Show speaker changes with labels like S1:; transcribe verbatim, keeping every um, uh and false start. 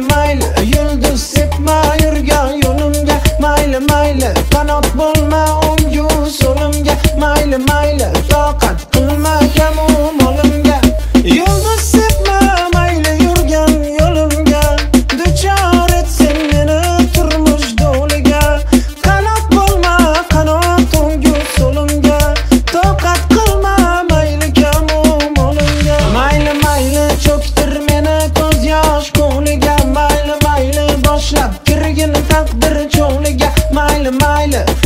S1: mayli yulduz sepma yurgan yo'limga, mayli mayli qanot bo'lma o'ngu so'limga, mayli mayli toqat qilma kamu molimga. Yulduz sepma mayli yurgan yo'limga, duchor etsin meni turmush do'liga. Qanot bo'lma qanot o'ngu so'limga, toqat qilma mayli kamu molimga. Mayli mayli cho'ktir meni ko'z yosh ko'liga, mayli mayli boshlab kirgin taqdir cho'liga, mayli mayli